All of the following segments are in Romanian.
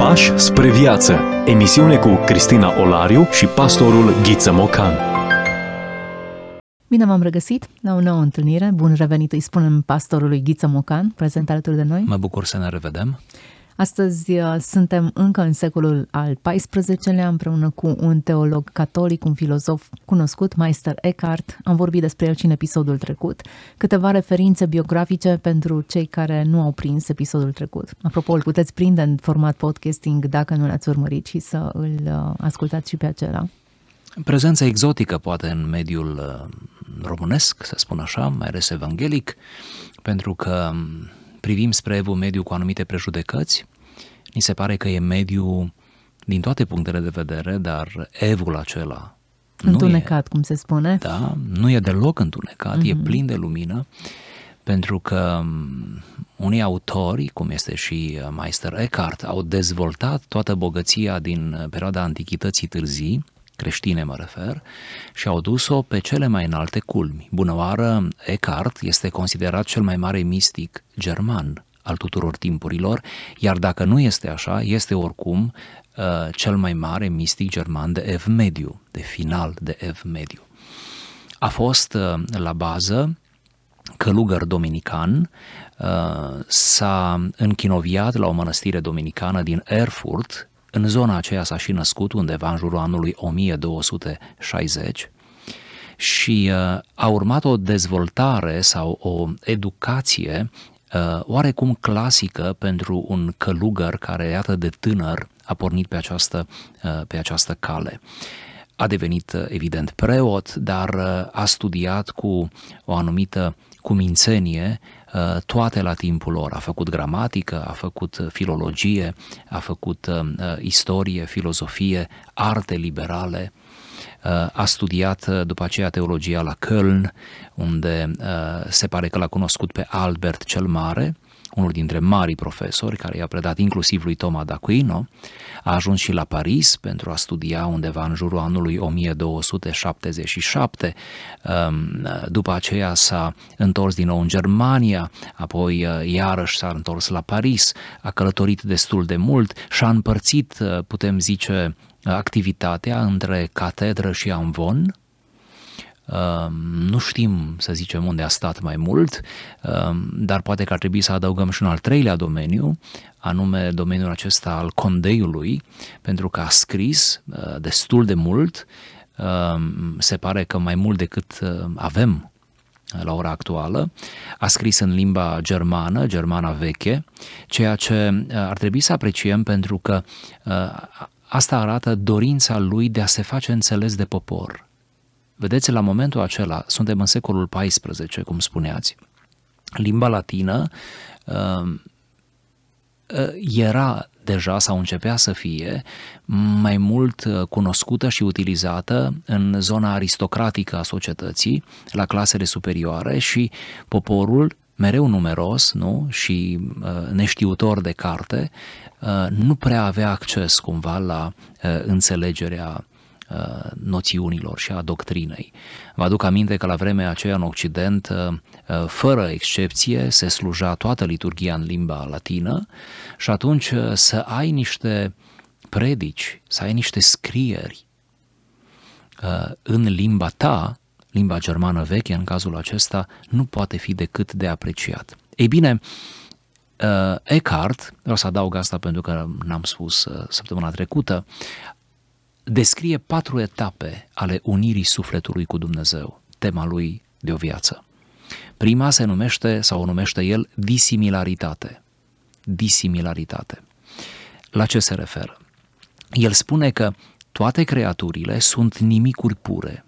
Pași spre viață. Emisiune cu Cristina Olariu și pastorul Ghiță Mocan. Bine v-am regăsit la o nouă întâlnire. Bun revenit, îi spunem pastorului Ghiță Mocan, prezent alături de noi. Mă bucur să ne revedem. Astăzi suntem încă în secolul al XIV-lea, împreună cu un teolog catolic, un filozof cunoscut, Meister Eckhart. Am vorbit despre el și în episodul trecut. Câteva referințe biografice pentru cei care nu au prins episodul trecut. Apropo, îl puteți prinde în format podcasting dacă nu l-ați urmărit și să îl ascultați și pe acela. Prezența exotică, poate, în mediul românesc, să spun așa, mai ales evanghelic, pentru că privim spre Evul Mediu cu anumite prejudecăți. Ni se pare că e mediu din toate punctele de vedere, dar Evul acela întunecat, cum se spune. Da, nu e deloc întunecat, e plin de lumină, pentru că unii autori, cum este și Meister Eckhart, au dezvoltat toată bogăția din perioada Antichității Târzii, creștine mă refer, și au dus-o pe cele mai înalte culmi. Bunăoară, Eckhart este considerat cel mai mare mistic german al tuturor timpurilor, iar dacă nu este așa, este oricum cel mai mare mistic german de Ev Mediu, de final de Ev Mediu. A fost la bază călugăr dominican, s-a închinoviat la o mănăstire dominicană din Erfurt. În zona aceea s-a și născut, undeva în jurul anului 1260, și a urmat o dezvoltare sau o educație oarecum clasică pentru un călugăr care, iată, de tânăr a pornit pe această cale. A devenit, evident, preot, dar a studiat cu o anumită cumințenie toate la timpul lor. A făcut gramatică, a făcut filologie, a făcut istorie, filozofie, arte liberale, a studiat după aceea teologia la Köln, unde se pare că l-a cunoscut pe Albert cel Mare, unul dintre marii profesori care i-a predat inclusiv lui Toma d'Aquino. A ajuns și la Paris pentru a studia undeva în jurul anului 1277, după aceea s-a întors din nou în Germania, apoi iarăși s-a întors la Paris, a călătorit destul de mult și a împărțit, putem zice, activitatea între catedră și amvon. Nu știm, să zicem, unde a stat mai mult, dar poate că ar trebui să adăugăm și un al treilea domeniu, anume domeniul acesta al condeiului, pentru că a scris destul de mult, se pare că mai mult decât avem la ora actuală. A scris în limba germană, germana veche, ceea ce ar trebui să apreciem, pentru că asta arată dorința lui de a se face înțeles de popor. Vedeți, la momentul acela, suntem în secolul XIV, cum spuneați, limba latină era deja, sau începea să fie, mai mult cunoscută și utilizată în zona aristocratică a societății, la clasele superioare, și poporul, mereu numeros, nu? Și neștiutor de carte, nu prea avea acces cumva la înțelegerea noțiunilor și a doctrinei. Vă aduc aminte că la vremea aceea în Occident, fără excepție, se sluja toată liturghia în limba latină și atunci să ai niște predici, să ai niște scrieri în limba ta, limba germană veche în cazul acesta, nu poate fi decât de apreciat. Ei bine, Eckhart, vreau să adaug asta pentru că n-am spus săptămâna trecută, descrie 4 etape ale unirii sufletului cu Dumnezeu, tema lui de o viață. Prima se numește, sau o numește el, disimilaritate. Disimilaritate. La ce se referă? El spune că toate creaturile sunt nimicuri pure.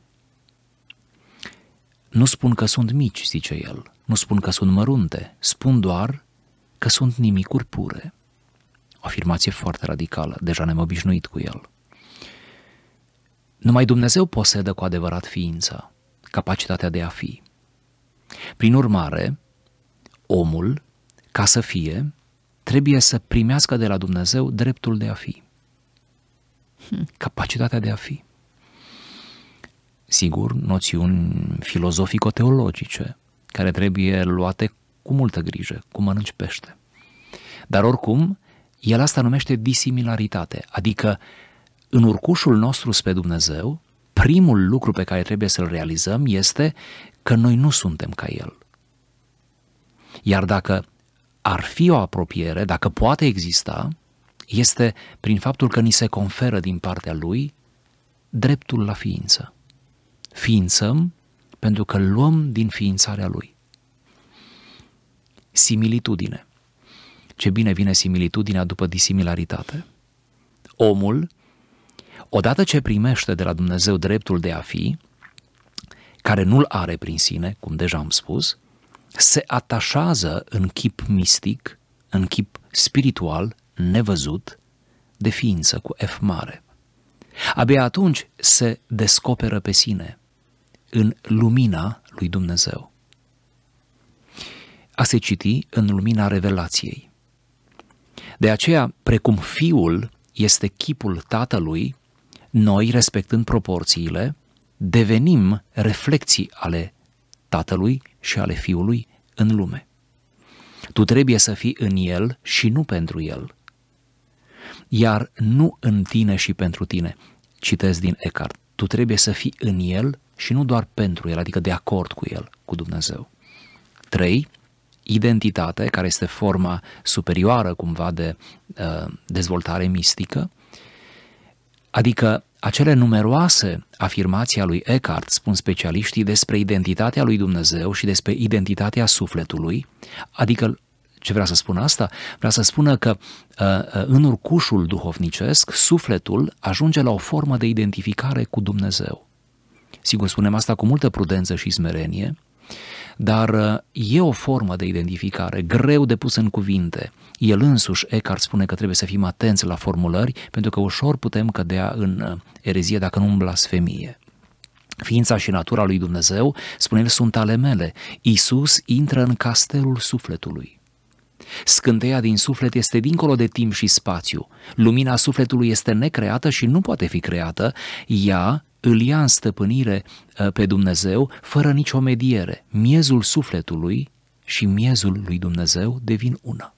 Nu spun că sunt mici, zice el, nu spun că sunt mărunte, spun doar că sunt nimicuri pure. O afirmație foarte radicală, deja ne-am obișnuit cu el. Numai Dumnezeu posedă cu adevărat ființa, capacitatea de a fi. Prin urmare, omul, ca să fie, trebuie să primească de la Dumnezeu dreptul de a fi. Capacitatea de a fi. Sigur, noțiuni filozofico-teologice, care trebuie luate cu multă grijă, cum mănânci pește. Dar oricum, El asta numește disimilaritate, adică în urcușul nostru spre Dumnezeu, primul lucru pe care trebuie să-l realizăm este că noi nu suntem ca El. Iar dacă ar fi o apropiere, dacă poate exista, este prin faptul că ni se conferă din partea Lui dreptul la ființă. Ființăm pentru că luăm din ființarea Lui. Similitudine. Ce bine vine similitudinea după disimilaritate. Omul, odată ce primește de la Dumnezeu dreptul de a fi, care nu-l are prin sine, cum deja am spus, se atașează în chip mistic, în chip spiritual, nevăzut, de ființă cu F mare. Abia atunci se descoperă pe sine în lumina lui Dumnezeu. A se citi în lumina revelației. De aceea, precum Fiul este chipul Tatălui, noi, respectând proporțiile, devenim reflecții ale Tatălui și ale Fiului în lume. Tu trebuie să fii în El și nu pentru El, iar nu în tine și pentru tine. Citez din Eckhart. Tu trebuie să fii în El și nu doar pentru El, adică de acord cu El, cu Dumnezeu. 3. Identitate, care este forma superioară cumva de dezvoltare mistică, adică acele numeroase afirmații a lui Eckhart, spun specialiștii, despre identitatea lui Dumnezeu și despre identitatea sufletului, adică ce vrea să spună asta? Vrea să spună că în urcușul duhovnicesc, sufletul ajunge la o formă de identificare cu Dumnezeu. Sigur, spunem asta cu multă prudență și smerenie, dar e o formă de identificare greu de pus în cuvinte. El însuși, Eckhart, spune că trebuie să fim atenți la formulări, pentru că ușor putem cădea în erezie, dacă nu în blasfemie. Ființa și natura lui Dumnezeu, spune el, sunt ale mele. Iisus intră în castelul sufletului. Scânteia din suflet este dincolo de timp și spațiu. Lumina sufletului este necreată și nu poate fi creată. Ea îl ia în stăpânire pe Dumnezeu fără nicio mediere. Miezul sufletului și miezul lui Dumnezeu devin una.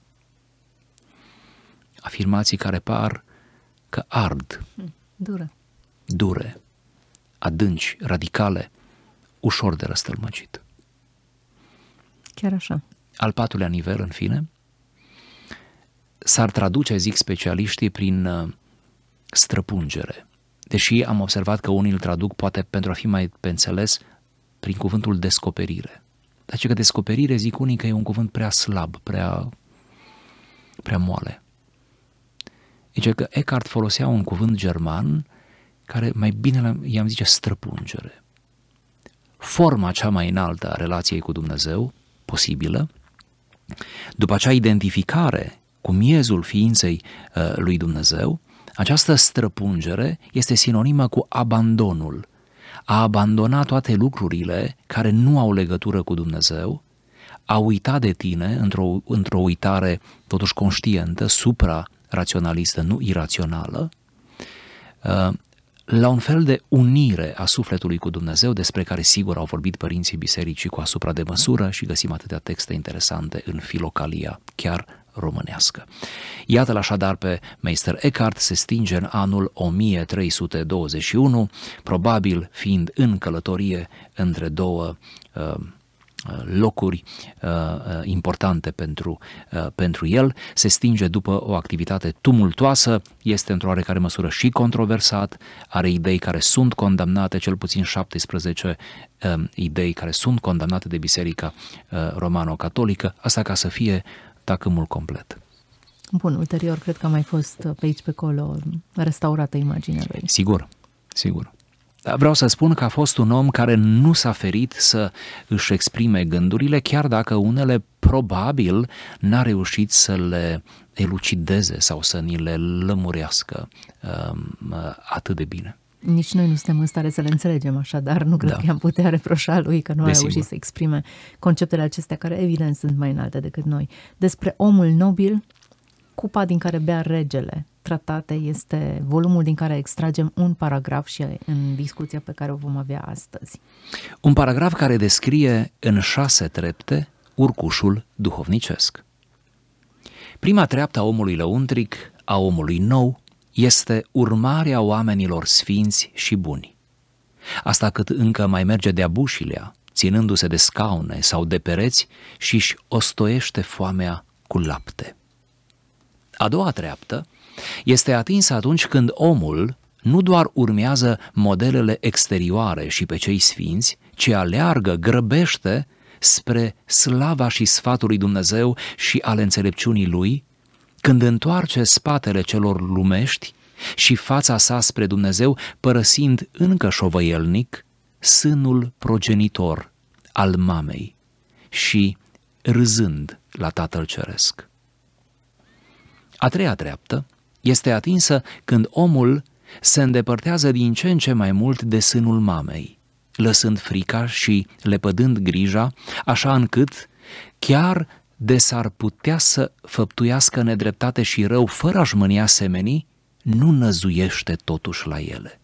Afirmații care par că ard. Dure, adânci, radicale, ușor de răstălmăcit. Chiar așa. Al patrulea nivel, în fine, s-ar traduce, zic specialiștii, prin străpungere. Deși am observat că unii îl traduc, poate pentru a fi mai pe înțeles, prin cuvântul descoperire. Dar că descoperire, zic unii, că e un cuvânt prea slab, prea moale. Zice că Eckhart folosea un cuvânt german care mai bine i-am zice străpungere. Forma cea mai înaltă a relației cu Dumnezeu, posibilă, după acea identificare cu miezul ființei lui Dumnezeu, această străpungere este sinonimă cu abandonul. A abandona toate lucrurile care nu au legătură cu Dumnezeu, a uita de tine într-o uitare totuși conștientă, supra-raționalistă, nu irațională, la un fel de unire a sufletului cu Dumnezeu, despre care sigur au vorbit părinții bisericii cu asupra de măsură și găsim atâtea texte interesante în Filocalia, chiar românească. Iată-l așadar pe Meister Eckhart, se stinge în anul 1321, probabil fiind în călătorie între două locuri importante pentru el, se stinge după o activitate tumultoasă, este într-o oarecare măsură și controversat, are idei care sunt condamnate, cel puțin 17 idei care sunt condamnate de Biserica Romano-Catolică, asta ca să fie tacâmul complet. Bun, ulterior cred că a mai fost pe aici pe acolo restaurată imaginea lui. Sigur. Vreau să spun că a fost un om care nu s-a ferit să își exprime gândurile, chiar dacă unele probabil n-a reușit să le elucideze sau să ni le lămurească atât de bine. Nici noi nu suntem în stare să le înțelegem, așadar nu cred că i-am putea reproșa lui că nu a reușit să exprime conceptele acestea, care evident sunt mai înalte decât noi. Despre omul nobil, cupa din care bea regele, tratate, este volumul din care extragem un paragraf și în discuția pe care o vom avea astăzi. Un paragraf care descrie în 6 trepte urcușul duhovnicesc. Prima treaptă a omului lăuntric, a omului nou, este urmarea oamenilor sfinți și buni. Asta cât încă mai merge de-a bușilea, ținându-se de scaune sau de pereți și își ostoiește foamea cu lapte. A doua treaptă este atinsă atunci când omul nu doar urmează modelele exterioare și pe cei sfinți, ci aleargă, grăbește spre slava și sfatul lui Dumnezeu și ale înțelepciunii lui, când întoarce spatele celor lumești și fața sa spre Dumnezeu, părăsind încă șovăielnic sânul progenitor al mamei și râzând la Tatăl Ceresc. A treia treaptă este atinsă când omul se îndepărtează din ce în ce mai mult de sânul mamei, lăsând frica și lepădând grija, așa încât chiar de s-ar putea să făptuiască nedreptate și rău fără a-și mânia semenii, nu năzuiește totuși la ele.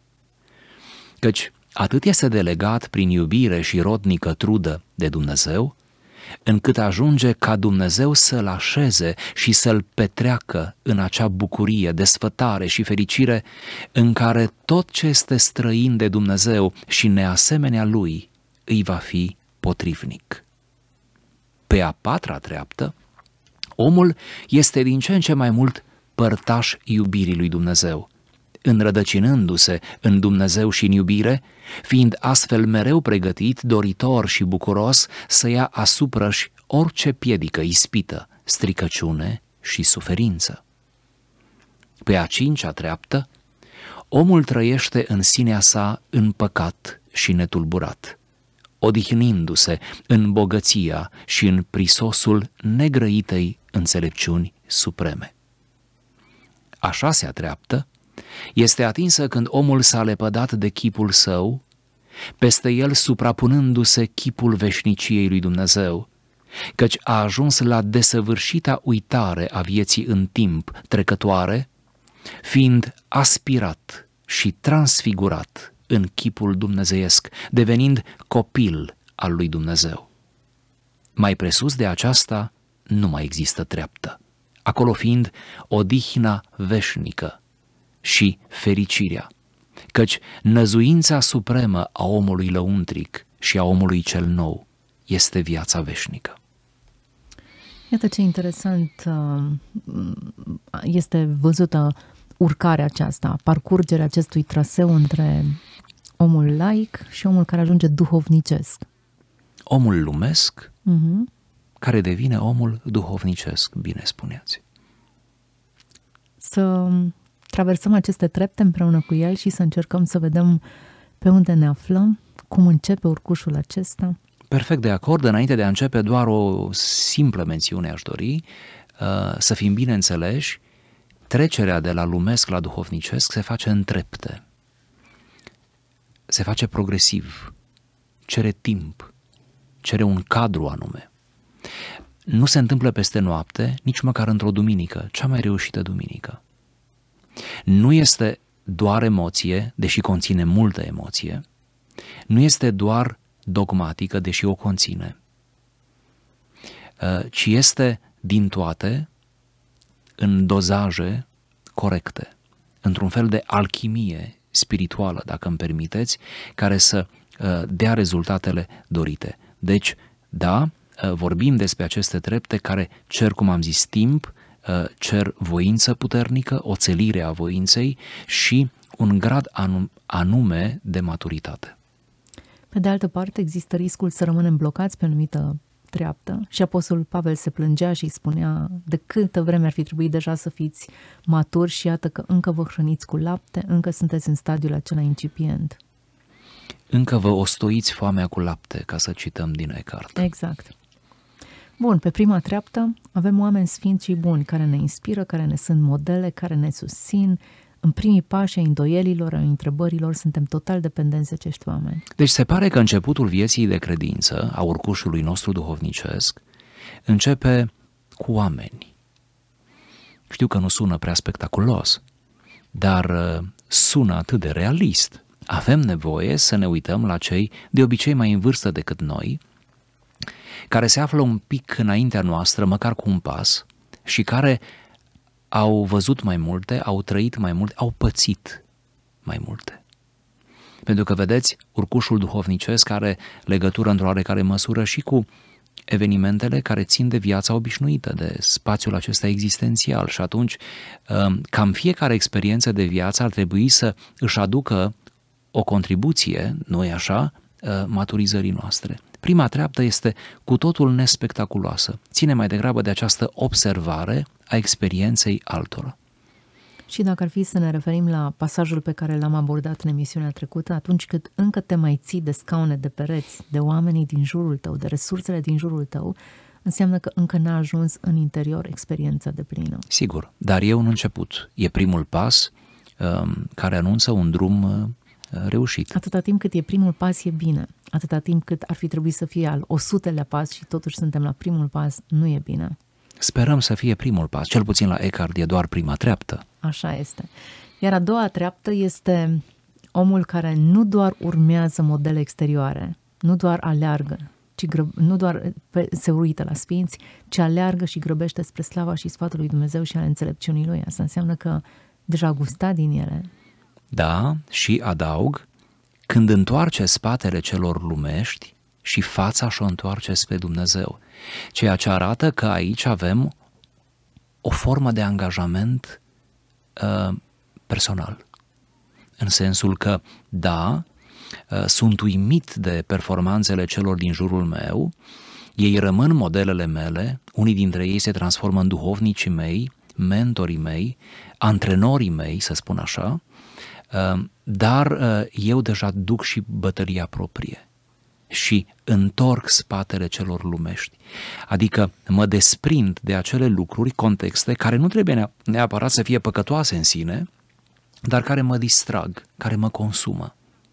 Căci atât este de legat prin iubire și rodnică trudă de Dumnezeu, încât ajunge ca Dumnezeu să-l așeze și să-l petreacă în acea bucurie, desfătare și fericire în care tot ce este străin de Dumnezeu și neasemenea lui îi va fi potrivnic. Pe a patra treaptă, omul este din ce în ce mai mult părtaș iubirii lui Dumnezeu, înrădăcinându-se în Dumnezeu și în iubire, fiind astfel mereu pregătit, doritor și bucuros să ia asupra-și orice piedică, ispită, stricăciune și suferință. Pe a cincea treaptă, omul trăiește în sinea sa împăcat și netulburat, odihnindu-se în bogăția și în prisosul negrăitei înțelepciuni supreme. A șasea treaptă este atinsă când omul s-a lepădat de chipul său, peste el suprapunându-se chipul veșniciei lui Dumnezeu, căci a ajuns la desăvârșita uitare a vieții în timp trecătoare, fiind aspirat și transfigurat în chipul dumnezeiesc, devenind copil al lui Dumnezeu. Mai presus de aceasta nu mai există treaptă, acolo fiind odihna veșnică și fericirea, căci năzuința supremă a omului lăuntric și a omului cel nou este viața veșnică. Iată ce interesant este văzută urcarea aceasta, parcurgerea acestui traseu între omul laic și omul care ajunge duhovnicesc. Omul lumesc care devine omul duhovnicesc, bine spuneați. Să traversăm aceste trepte împreună cu el și să încercăm să vedem pe unde ne aflăm, cum începe urcușul acesta. Perfect de acord. Înainte de a începe, doar o simplă mențiune aș dori, să fim bine înțeleși, trecerea de la lumesc la duhovnicesc se face în trepte. Se face progresiv, cere timp, cere un cadru anume. Nu se întâmplă peste noapte, nici măcar într-o duminică, cea mai reușită duminică. Nu este doar emoție, deși conține multă emoție, nu este doar dogmatică, deși o conține, ci este din toate în dozaje corecte, într-un fel de alchimie spirituală, dacă îmi permiteți, care să dea rezultatele dorite. Deci, da, vorbim despre aceste trepte care cer, cum am zis, timp, cer voință puternică, o țelire a voinței și un grad anume de maturitate. Pe de altă parte, există riscul să rămânem blocați pe o anumită treaptă și Apostolul Pavel se plângea și îi spunea de câtă vreme ar fi trebuit deja să fiți maturi și iată că încă vă hrăniți cu lapte, încă sunteți în stadiul acela incipient. Încă vă ostoiți foamea cu lapte, ca să cităm din Eckhart. Exact. Bun, pe prima treaptă avem oameni sfinți și buni care ne inspiră, care ne sunt modele, care ne susțin. În primii pași ai îndoielilor, ai întrebărilor, suntem total dependenți de acești oameni. Deci se pare că începutul vieții de credință, a urcușului nostru duhovnicesc, începe cu oameni. Știu că nu sună prea spectaculos, dar sună atât de realist. Avem nevoie să ne uităm la cei de obicei mai în vârstă decât noi, care se află un pic înaintea noastră, măcar cu un pas, și care au văzut mai multe, au trăit mai multe, au pățit mai multe. Pentru că, vedeți, urcușul duhovnicesc are legătură într-o oarecare măsură și cu evenimentele care țin de viața obișnuită, de spațiul acesta existențial și atunci cam fiecare experiență de viață ar trebui să își aducă o contribuție, nu-i așa, maturizării noastre. Prima treaptă este cu totul nespectaculoasă, ține mai degrabă de această observare a experienței altora. Și dacă ar fi să ne referim la pasajul pe care l-am abordat în emisiunea trecută, atunci când încă te mai ții de scaune, de pereți, de oamenii din jurul tău, de resursele din jurul tău, înseamnă că încă n-a ajuns în interior experiența deplină. Sigur, dar e un început. E primul pas care anunță un drum reușit. Atâta timp cât e primul pas e bine. Atâta timp cât ar fi trebuit să fie al 100-lea pas și totuși suntem la primul pas, nu e bine. Sperăm să fie primul pas, cel puțin la Eckhart e doar prima treaptă. Așa este. Iar a doua treaptă este omul care nu doar urmează modele exterioare, nu doar aleargă, nu doar se uită la sfinți, ci aleargă și grăbește spre slava și sfatul lui Dumnezeu și ale înțelepciunii lui. Asta înseamnă că deja a gustat din ele. Da, și adaug, când întoarce spatele celor lumești și fața și-o întoarce spre Dumnezeu, ceea ce arată că aici avem o formă de angajament personal. În sensul că, da, sunt uimit de performanțele celor din jurul meu, ei rămân modelele mele, unii dintre ei se transformă în duhovnicii mei, mentorii mei, antrenorii mei, să spun așa, dar eu deja duc și bătălia proprie și întorc spatele celor lumești. Adică mă desprind de acele lucruri, contexte, care nu trebuie neapărat să fie păcătoase în sine, dar care mă distrag, care mă consumă.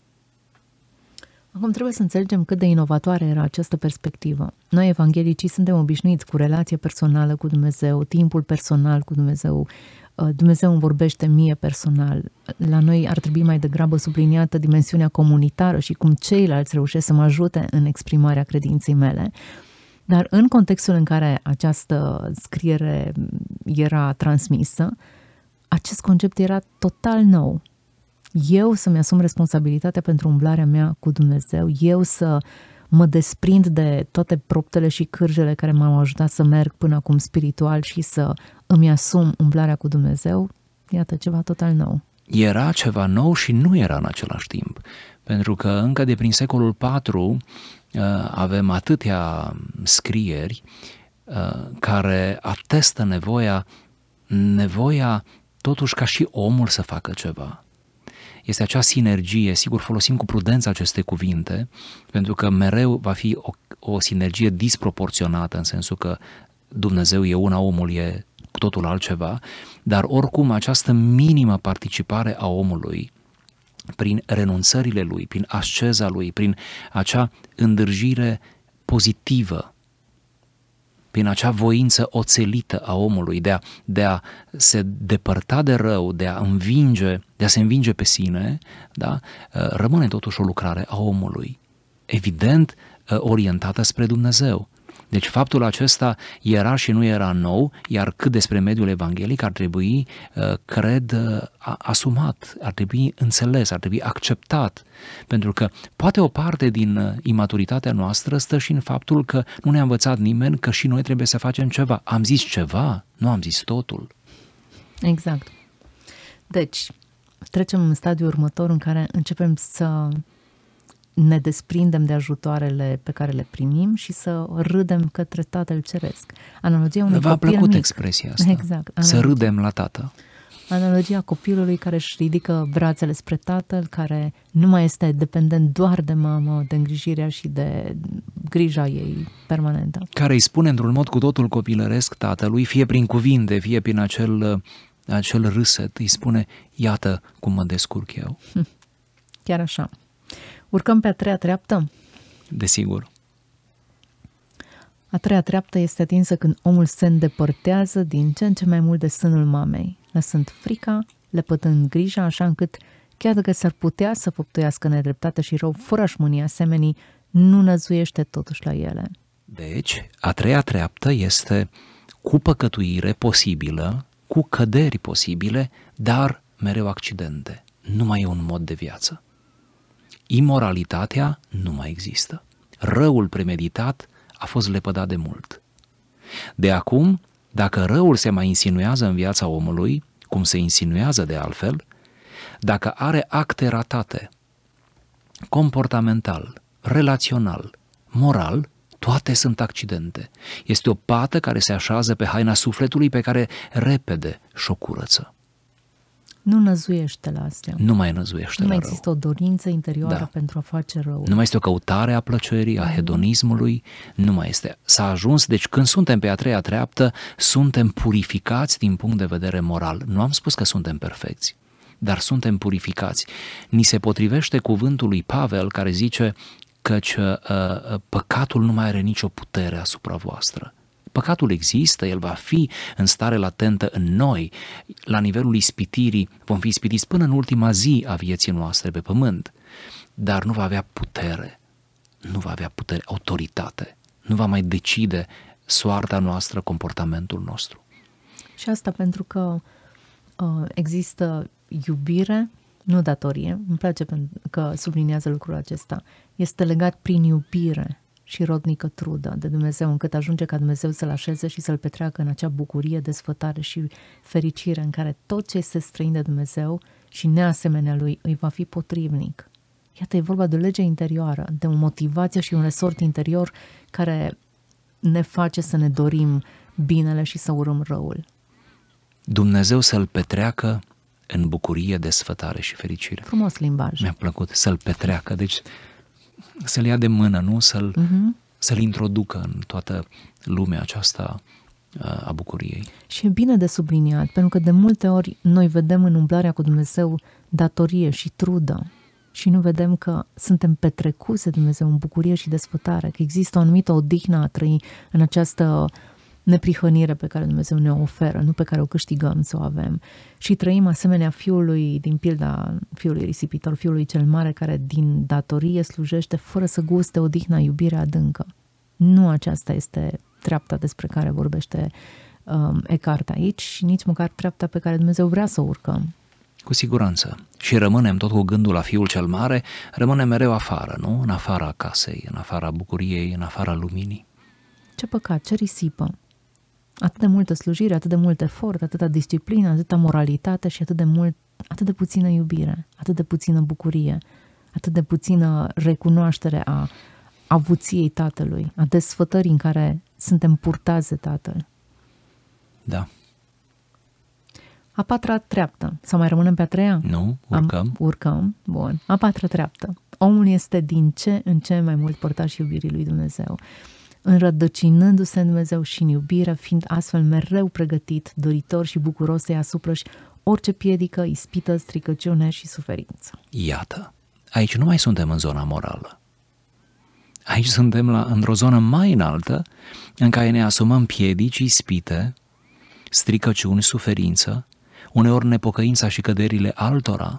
Acum trebuie să înțelegem cât de inovatoare era această perspectivă. Noi, evanghelicii, suntem obișnuiți cu relație personală cu Dumnezeu, timpul personal cu Dumnezeu. Dumnezeu îmi vorbește mie personal. La noi ar trebui mai degrabă subliniată dimensiunea comunitară și cum ceilalți reușesc să mă ajute în exprimarea credinței mele. Dar în contextul în care această scriere era transmisă, acest concept era total nou. Eu să-mi asum responsabilitatea pentru umblarea mea cu Dumnezeu, eu să mă desprind de toate proptele și cârjele care m-au ajutat să merg până acum spiritual și să îmi asum umblarea cu Dumnezeu, iată ceva total nou. Era ceva nou și nu era în același timp, pentru că încă de prin secolul IV avem atâtea scrieri care atestă nevoia totuși ca și omul să facă ceva. Este acea sinergie, sigur folosim cu prudență aceste cuvinte, pentru că mereu va fi o sinergie disproporționată, în sensul că Dumnezeu e una, omul e cu totul altceva, dar oricum această minimă participare a omului, prin renunțările lui, prin asceza lui, prin acea îndârjire pozitivă, prin acea voință oțelită a omului de a se depărta de rău, de a se învinge pe sine, da? Rămâne totuși o lucrare a omului, evident orientată spre Dumnezeu. Deci faptul acesta era și nu era nou, iar cât despre mediul evanghelic ar trebui, cred, asumat, ar trebui înțeles, ar trebui acceptat, pentru că poate o parte din imaturitatea noastră stă și în faptul că nu ne-a învățat nimeni că și noi trebuie să facem ceva. Am zis ceva, nu am zis totul. Exact. Deci, trecem în stadiul următor în care începem să ne desprindem de ajutoarele pe care le primim și să râdem către Tatăl Ceresc. Analogia unui V-a copil plăcut mic. expresia asta? Exact. Să râdem la tată. Analogia copilului care își ridică brațele spre tatăl, care nu mai este dependent doar de mamă, de îngrijirea și de grija ei permanentă. Care îi spune într-un mod cu totul copilăresc tatălui, fie prin cuvinte, fie prin acel râset, îi spune, iată cum mă descurc eu. Chiar așa. Urcăm pe a treia treaptă? Desigur. A treia treaptă este atinsă când omul se îndepărtează din ce în ce mai mult de sânul mamei, lăsând frica, lepătând grija, așa încât, chiar dacă s-ar putea să făptuiască nedreptate și rău, fără a-și mâni asemenii, nu năzuiește totuși la ele. Deci, a treia treaptă este cu păcătuire posibilă, cu căderi posibile, dar mereu accidente. Nu mai e un mod de viață. Imoralitatea nu mai există. Răul premeditat a fost lepădat de mult. De acum, dacă răul se mai insinuează în viața omului, cum se insinuează de altfel, dacă are acte ratate, comportamental, relațional, moral, toate sunt accidente. Este o pată care se așează pe haina sufletului pe care repede și-o curăță. Nu năzuiește la astea. Nu mai năzuiește Nu la mai rău. există o dorință interioară pentru a face rău. Nu mai este o căutare a plăcerii, a hedonismului, nu mai este. S-a ajuns, deci când suntem pe a treia treaptă, suntem purificați din punct de vedere moral. Nu am spus că suntem perfecți, dar suntem purificați. Ni se potrivește cuvântul lui Pavel care zice căci păcatul nu mai are nicio putere asupra voastră. Păcatul există, el va fi în stare latentă în noi, la nivelul ispitirii, vom fi ispitiți până în ultima zi a vieții noastre pe pământ, dar nu va avea putere, autoritate, nu va mai decide soarta noastră, comportamentul nostru. Și asta pentru că există iubire, nu datorie, îmi place că subliniază lucrul acesta, este legat prin iubire și rodnică trudă de Dumnezeu, încât ajunge ca Dumnezeu să-l așeze și să-l petreacă în acea bucurie, desfătare și fericire în care tot ce este străin de Dumnezeu și neasemenea lui îi va fi potrivnic. Iată, e vorba de o lege interioară, de o motivație și un resort interior care ne face să ne dorim binele și să urâm răul. Dumnezeu să-l petreacă în bucurie, desfătare și fericire. Frumos limbaj. Mi-a plăcut să-l petreacă, deci să-l ia de mână, nu? Să-l introducă în toată lumea aceasta a bucuriei. Și e bine de subliniat, pentru că de multe ori noi vedem în umblarea cu Dumnezeu datorie și trudă și nu vedem că suntem petrecuți de Dumnezeu în bucurie și desfătare, că există o anumită odihnă a trăi în această neprihănire pe care Dumnezeu ne oferă, nu pe care o câștigăm să o avem. Și trăim asemenea fiului, din pilda fiului risipitor, fiului cel mare, care din datorie slujește fără să guste odihna, iubirea adâncă. Nu aceasta este treapta despre care vorbește Eckhart aici și nici măcar treapta pe care Dumnezeu vrea să o urcăm. Cu siguranță. Și rămânem tot cu gândul la fiul cel mare, rămânem mereu afară, nu? În afara casei, în afara bucuriei, în afara luminii. Ce păcat, ce risipă! Atât de multă slujire, atât de mult efort, atâta disciplină, atâta moralitate și atât de puțină iubire, atât de puțină bucurie, atât de puțină recunoaștere a avuției Tatălui, a desfătării în care suntem purtați de Tatăl. Da. A patra treaptă. Sau mai rămânem pe a treia? Nu, urcăm. Urcăm, bun. A patra treaptă. Omul este din ce în ce mai mult părtaș iubirii lui Dumnezeu, înrădăcinându-se în Dumnezeu și în iubire, fiind astfel mereu pregătit, doritor și bucuros să ia asupra-și orice piedică, ispită, stricăciune și suferință. Iată, aici nu mai suntem în zona morală. Aici suntem într-o zonă mai înaltă în care ne asumăm piedici, ispite, stricăciuni, suferință, uneori nepocăința și căderile altora,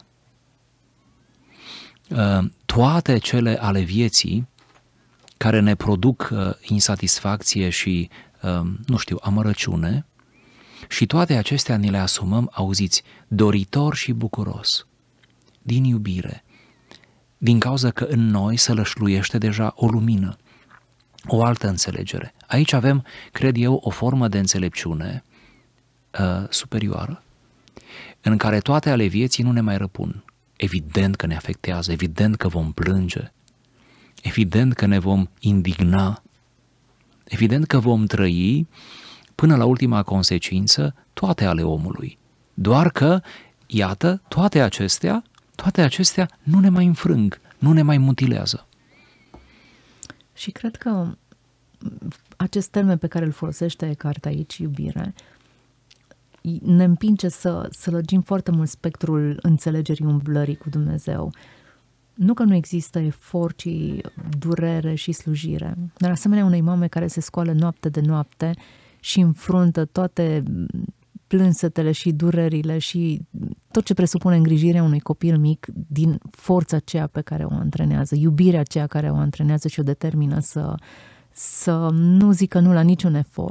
toate cele ale vieții care ne produc insatisfacție și, amărăciune, și toate acestea ni le asumăm, auziți, doritor și bucuros, din iubire, din cauza că în noi se lășluiește deja o lumină, o altă înțelegere. Aici avem, cred eu, o formă de înțelepciune superioară, în care toate ale vieții nu ne mai răpun. Evident că ne afectează, evident că vom plânge, evident că ne vom indigna, evident că vom trăi până la ultima consecință toate ale omului. Doar că, iată, toate acestea nu ne mai înfrâng, nu ne mai mutilează. Și cred că acest termen pe care îl folosește Eckhart aici, iubire, ne împinge să lărgim foarte mult spectrul înțelegerii umblării cu Dumnezeu. Nu că nu există efort, ci durere și slujire. Dar asemenea unei mame care se scoală noapte de noapte și înfruntă toate plânsetele și durerile și tot ce presupune îngrijirea unui copil mic din forța aceea pe care o antrenează, iubirea aceea care o antrenează și o determină să nu zică nu la niciun efort,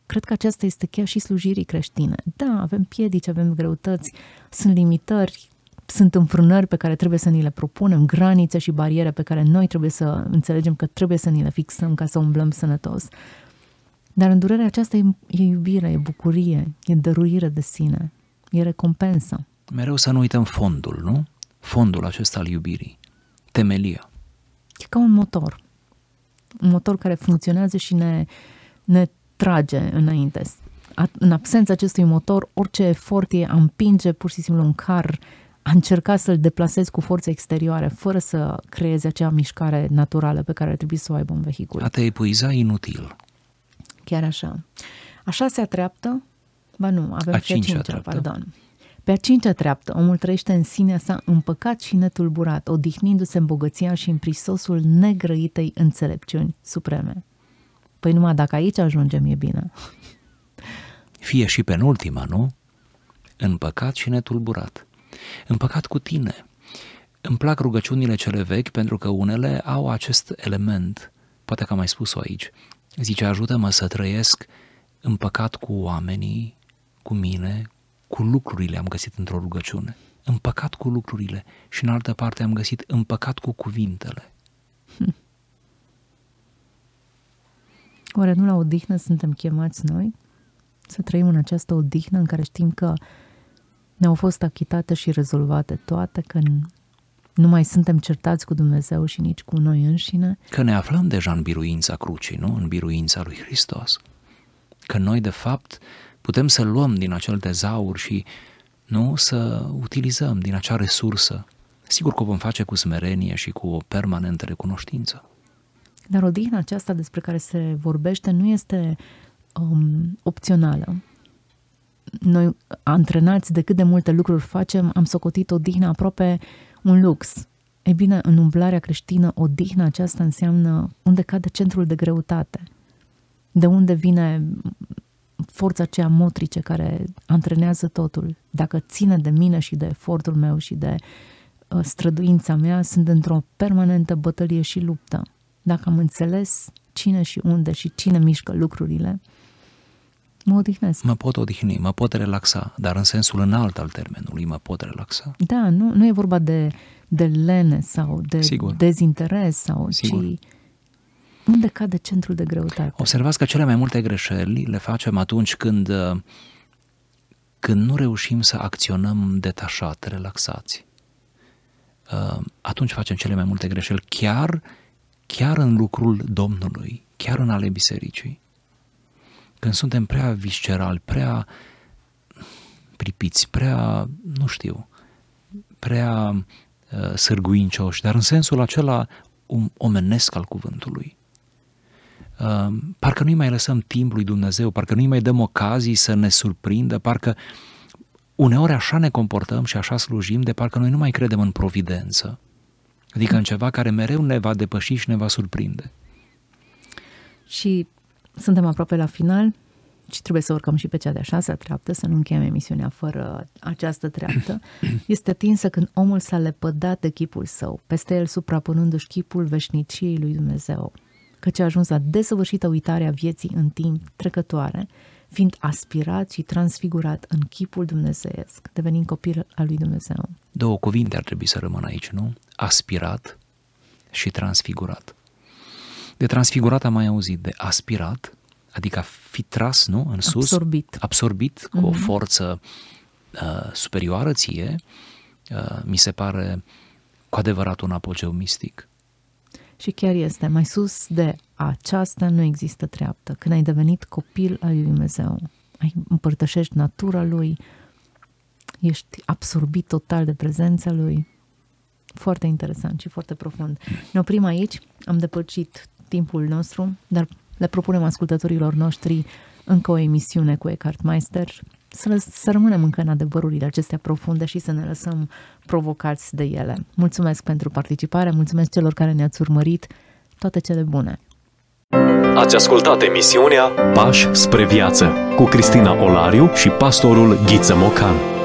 cred că aceasta este chiar și slujirii creștine. Da, avem piedici, avem greutăți, sunt limitări, sunt înfrânări pe care trebuie să ni le propunem, granițe și bariere pe care noi trebuie să înțelegem că trebuie să ni le fixăm ca să umblăm sănătos. Dar în durerea aceasta e iubire, e bucurie, e dăruire de sine, e recompensă. Mereu să nu uităm fondul, nu? Fondul acesta al iubirii, temelia. E ca un motor care funcționează și ne trage înainte. În absența acestui motor, orice efort e a împinge pur și simplu un car, a încerca să-l deplasezi cu forțe exterioare, fără să creezi acea mișcare naturală pe care ar trebui să o aibă un vehicul. A te epuiza inutil. Chiar așa. A șasea treaptă, avem a și a cincea, treaptă. pardon. Pe a cincea treaptă, omul trăiește în sinea sa împăcat și netulburat, odihnindu-se în bogăția și în prisosul negrăitei înțelepciuni supreme. Păi numai dacă aici ajungem e bine. Fie și penultima, nu? Împăcat și netulburat. Împăcat cu tine. Îmi plac rugăciunile cele vechi pentru că unele au acest element. Poate că am mai spus-o aici. Zice, ajută-mă să trăiesc împăcat cu oamenii, cu mine, cu lucrurile, am găsit într-o rugăciune. Împăcat cu lucrurile. Și în altă parte am găsit împăcat cu cuvintele. Oare nu la odihnă suntem chemați noi? Să trăim în această odihnă în care știm că ne-au fost achitate și rezolvate toate, că nu mai suntem certați cu Dumnezeu și nici cu noi înșine. Că ne aflăm deja în biruința crucii, nu? În biruința lui Hristos. Că noi, de fapt, putem să luăm din acel tezaur și nu să utilizăm din acea resursă. Sigur că o vom face cu smerenie și cu o permanentă recunoștință. Dar odihna aceasta despre care se vorbește nu este opțională. Noi, antrenați de cât de multe lucruri facem, am socotit odihna aproape un lux. Ei bine, în umblarea creștină, odihna aceasta înseamnă unde cade centrul de greutate. De unde vine forța aceea motrice care antrenează totul. Dacă ține de mine și de efortul meu și de străduința mea, sunt într-o permanentă bătălie și luptă. Dacă am înțeles cine și unde și cine mișcă lucrurile, mă odihnesc. Mă pot odihni, mă pot relaxa, dar în sensul înalt al termenului mă pot relaxa. Da, nu e vorba de lene sau de dezinteres, ci unde cade centrul de greutate. Observați că cele mai multe greșeli le facem atunci când nu reușim să acționăm detașat, relaxați. Atunci facem cele mai multe greșeli, chiar în lucrul Domnului, chiar în ale bisericii. Când suntem prea viscerali, prea pripiți, prea sârguincioși, dar în sensul acela omenesc al cuvântului. Parcă nu-i mai lăsăm timp lui Dumnezeu, parcă nu-i mai dăm ocazii să ne surprindă, parcă uneori așa ne comportăm și așa slujim, de parcă noi nu mai credem în providență. Adică în ceva care mereu ne va depăși și ne va surprinde. Și suntem aproape la final și trebuie să urcăm și pe cea de-a șasea treaptă, să nu încheiem emisiunea fără această treaptă. Este atinsă când omul s-a lepădat de chipul său, peste el suprapunându-și chipul veșniciei lui Dumnezeu, căci a ajuns la desăvârșită uitarea vieții în timp trecătoare, fiind aspirat și transfigurat în chipul dumnezeiesc, devenind copil al lui Dumnezeu. Două cuvinte ar trebui să rămână aici, nu? Aspirat și transfigurat. De transfigurat am mai auzit, de aspirat, adică a fi tras, nu? În sus. Absorbit cu o forță superioară ție, mi se pare cu adevărat un apogeu mistic. Și chiar este, mai sus de aceasta nu există treaptă. Când ai devenit copil al lui Dumnezeu, împărtășești natura lui, ești absorbit total de prezența lui. Foarte interesant și foarte profund. Ne oprim aici, am depășit timpul nostru, dar le propunem ascultătorilor noștri încă o emisiune cu Eckhart Meister, să rămânem încă în adevărurile acestea profunde și să ne lăsăm provocați de ele. Mulțumesc pentru participare, mulțumesc celor care ne-ați urmărit, toate cele bune! Ați ascultat emisiunea Pași spre viață cu Cristina Olariu și pastorul Ghiță Mocan.